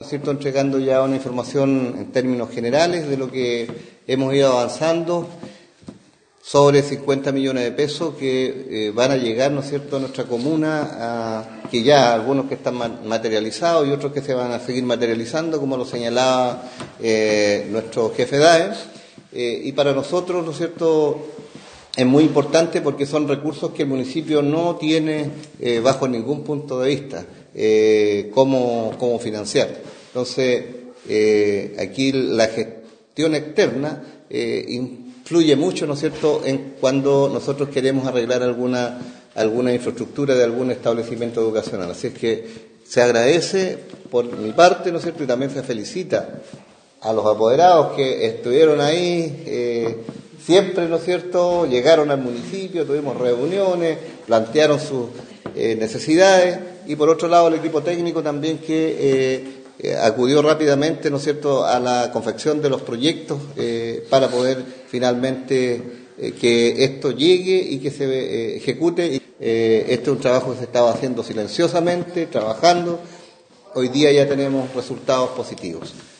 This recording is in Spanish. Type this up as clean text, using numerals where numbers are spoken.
¿Cierto? Entregando ya una información en términos generales de lo que hemos ido avanzando, sobre 50 millones de pesos que van a llegar, ¿no es cierto?, a nuestra comuna, que ya algunos que están materializados y otros que se van a seguir materializando, como lo señalaba nuestro jefe DAE, y para nosotros, ¿no es cierto?, es muy importante porque son recursos que el municipio no tiene bajo ningún punto de vista cómo financiar. Entonces, aquí la gestión externa influye mucho, ¿no es cierto?, en cuando nosotros queremos arreglar alguna infraestructura de algún establecimiento educacional. Así es que se agradece por mi parte, ¿no es cierto?, y también se felicita a los apoderados que estuvieron ahí siempre, ¿no es cierto?, llegaron al municipio, tuvimos reuniones, plantearon sus necesidades, y por otro lado el equipo técnico también que acudió rápidamente, ¿no es cierto?, a la confección de los proyectos para poder finalmente que esto llegue y que se ejecute. Este es un trabajo que se estaba haciendo silenciosamente, trabajando. Hoy día ya tenemos resultados positivos.